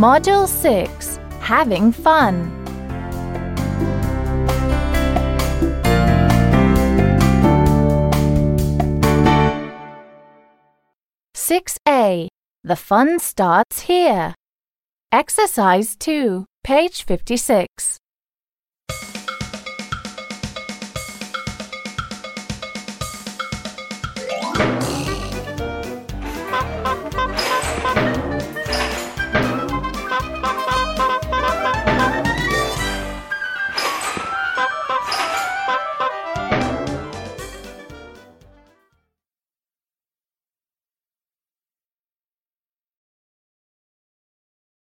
Module 6. Having Fun. (6A) The fun starts here. Exercise 2, page 56.